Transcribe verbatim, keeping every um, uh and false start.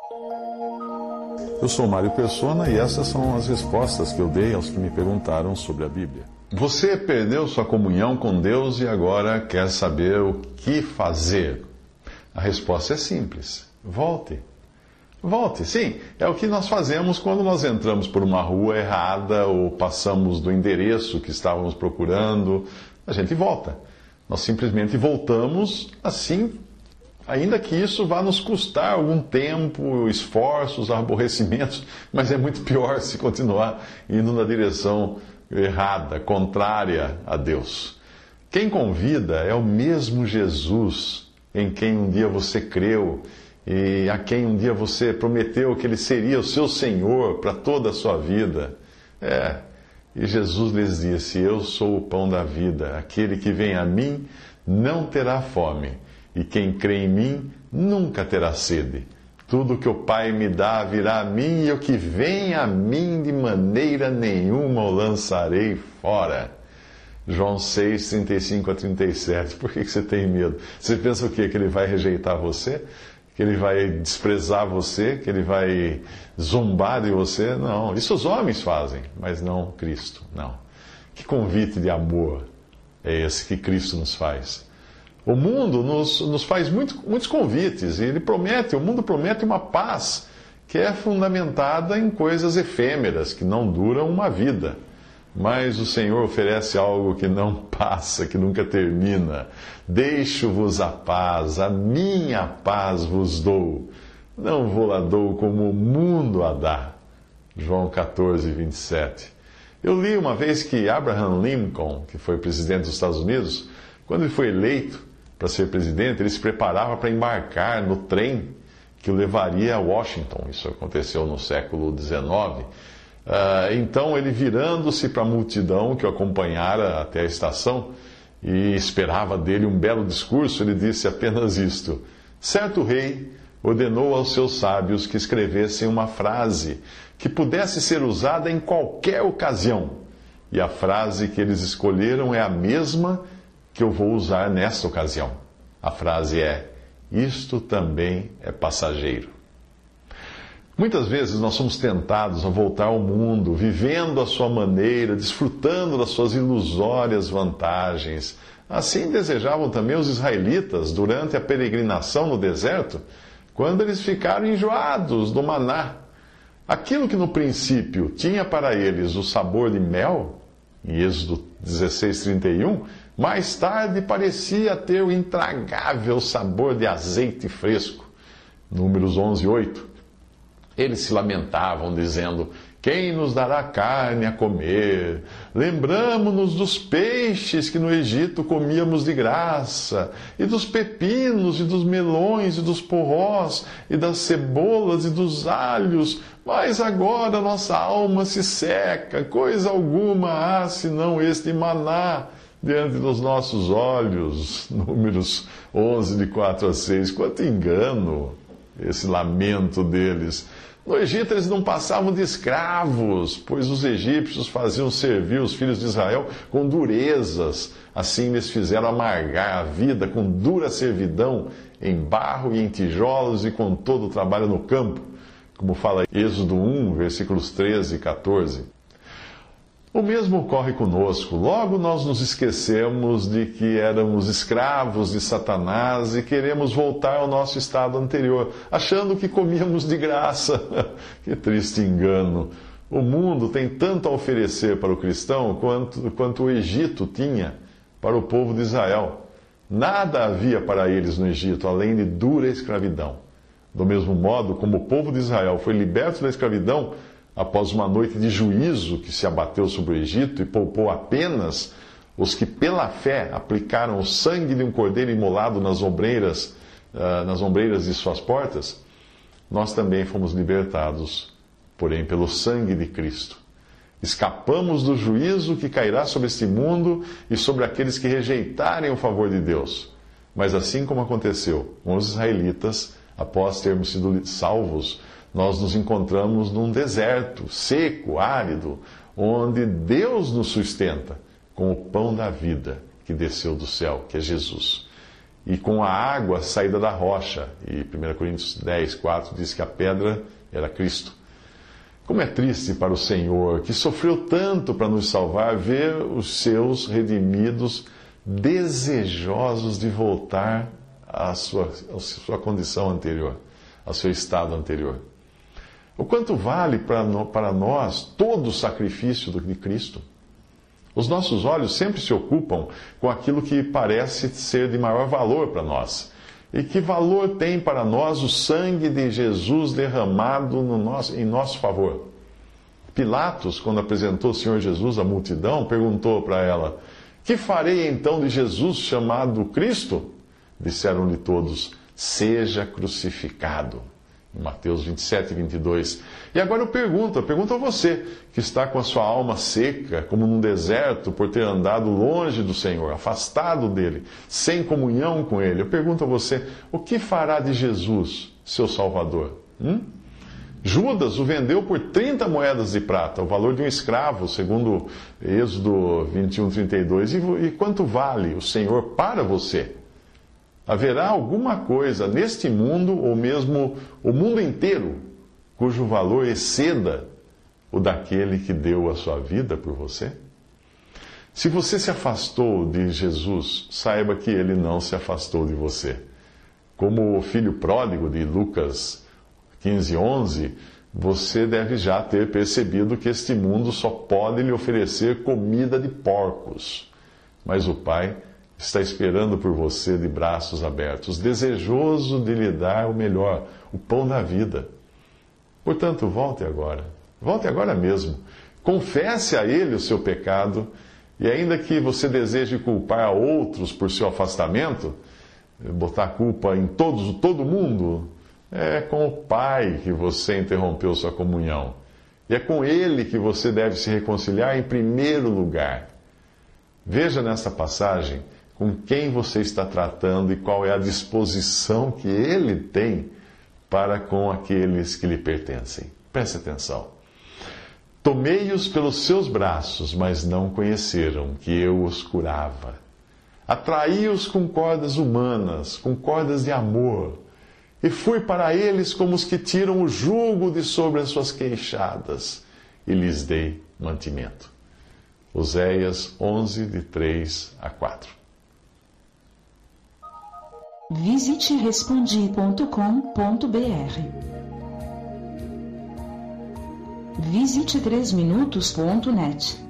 Eu sou Mário Persona e essas são as respostas que eu dei aos que me perguntaram sobre a Bíblia. Você perdeu sua comunhão com Deus e agora quer saber o que fazer? A resposta é simples. Volte. Volte, sim. É o que nós fazemos quando nós entramos por uma rua errada ou passamos do endereço que estávamos procurando. A gente volta. Nós simplesmente voltamos assim, ainda que isso vá nos custar algum tempo, esforços, aborrecimentos, mas é muito pior se continuar indo na direção errada, contrária a Deus. Quem convida é o mesmo Jesus em quem um dia você creu e a quem um dia você prometeu que Ele seria o seu Senhor para toda a sua vida. É, e Jesus lhes disse: Eu sou o pão da vida, aquele que vem a mim não terá fome, e quem crê em mim nunca terá sede. Tudo que o Pai me dá virá a mim, e o que vem a mim de maneira nenhuma o lançarei fora. João seis, trinta e cinco a trinta e sete. Por que você tem medo? Você pensa o quê? Que Ele vai rejeitar você? Que Ele vai desprezar você? Que Ele vai zombar de você? Não, isso os homens fazem, mas não Cristo, não. Que convite de amor é esse que Cristo nos faz? O mundo nos, nos faz muito, muitos convites, e ele promete, o mundo promete uma paz que é fundamentada em coisas efêmeras, que não duram uma vida. Mas o Senhor oferece algo que não passa, que nunca termina. Deixo-vos a paz, a minha paz vos dou. Não vou a dou como o mundo a dá. João catorze, vinte e sete. Eu li uma vez que Abraham Lincoln, que foi presidente dos Estados Unidos, quando ele foi eleito para ser presidente, ele se preparava para embarcar no trem que o levaria a Washington. Isso aconteceu no século dezenove. Uh, então, ele virando-se para a multidão que o acompanhara até a estação e esperava dele um belo discurso, ele disse apenas isto: certo rei ordenou aos seus sábios que escrevessem uma frase que pudesse ser usada em qualquer ocasião. E a frase que eles escolheram é a mesma que eu vou usar nesta ocasião. A frase é: isto também é passageiro. Muitas vezes nós somos tentados a voltar ao mundo, vivendo à sua maneira, desfrutando das suas ilusórias vantagens. Assim desejavam também os israelitas durante a peregrinação no deserto, quando eles ficaram enjoados do maná. Aquilo que no princípio tinha para eles o sabor de mel, em Êxodo dezesseis, trinta e um, mais tarde parecia ter o intragável sabor de azeite fresco. Números onze, oito. Eles se lamentavam, dizendo: quem nos dará carne a comer? Lembramo-nos dos peixes que no Egito comíamos de graça, e dos pepinos, e dos melões, e dos porrós, e das cebolas, e dos alhos. Mas agora nossa alma se seca, coisa alguma há senão este maná diante dos nossos olhos. Números onze, de quatro a seis. Quanto engano esse lamento deles! No Egito eles não passavam de escravos, pois os egípcios faziam servir os filhos de Israel com durezas. Assim eles fizeram amargar a vida com dura servidão em barro e em tijolos e com todo o trabalho no campo, como fala Êxodo um, versículos treze e catorze. O mesmo ocorre conosco. Logo nós nos esquecemos de que éramos escravos de Satanás e queremos voltar ao nosso estado anterior, achando que comíamos de graça. Que triste engano! O mundo tem tanto a oferecer para o cristão quanto, quanto o Egito tinha para o povo de Israel. Nada havia para eles no Egito, além de dura escravidão. Do mesmo modo como o povo de Israel foi liberto da escravidão, após uma noite de juízo que se abateu sobre o Egito e poupou apenas os que pela fé aplicaram o sangue de um cordeiro imolado nas ombreiras, uh, nas ombreiras de suas portas, nós também fomos libertados, porém pelo sangue de Cristo. Escapamos do juízo que cairá sobre este mundo e sobre aqueles que rejeitarem o favor de Deus. Mas assim como aconteceu com os israelitas, após termos sido salvos, nós nos encontramos num deserto seco, árido, onde Deus nos sustenta com o pão da vida que desceu do céu, que é Jesus. e com a água saída da rocha. E primeira Coríntios dez, quatro diz que a pedra era Cristo. Como é triste para o Senhor, que sofreu tanto para nos salvar, ver os seus redimidos desejosos de voltar à sua, à sua condição anterior, ao seu estado anterior. O quanto vale para, no, para nós todo o sacrifício de Cristo? Os nossos olhos sempre se ocupam com aquilo que parece ser de maior valor para nós. E que valor tem para nós o sangue de Jesus derramado no nosso, em nosso favor? Pilatos, quando apresentou o Senhor Jesus à multidão, perguntou para ela: que farei então de Jesus chamado Cristo? Disseram-lhe todos: seja crucificado. Em Mateus vinte e sete, vinte e dois. E agora eu pergunto, eu pergunto a você, que está com a sua alma seca, como num deserto, por ter andado longe do Senhor, afastado dele, sem comunhão com ele. Eu pergunto a você, o que fará de Jesus, seu Salvador? Hum? Judas o vendeu por trinta moedas de prata, o valor de um escravo, segundo Êxodo vinte e um, trinta e dois. E, e quanto vale o Senhor para você? Haverá alguma coisa neste mundo, ou mesmo o mundo inteiro, cujo valor exceda o daquele que deu a sua vida por você? Se você se afastou de Jesus, saiba que ele não se afastou de você. Como o filho pródigo de Lucas quinze, onze, você deve já ter percebido que este mundo só pode lhe oferecer comida de porcos. Mas o Pai está esperando por você de braços abertos, desejoso de lhe dar o melhor, o pão da vida. Portanto, volte agora. Volte agora mesmo. Confesse a Ele o seu pecado, e ainda que você deseje culpar a outros por seu afastamento, botar a culpa em todos, todo mundo, é com o Pai que você interrompeu sua comunhão. E é com Ele que você deve se reconciliar em primeiro lugar. Veja nesta passagem com quem você está tratando e qual é a disposição que Ele tem para com aqueles que lhe pertencem. Preste atenção. Tomei-os pelos seus braços, mas não conheceram que eu os curava. Atraí-os com cordas humanas, com cordas de amor, e fui para eles como os que tiram o jugo de sobre as suas queixadas, e lhes dei mantimento. Oséias onze, de três a quatro. Visite respondi ponto com ponto br. Visite três minutos ponto net.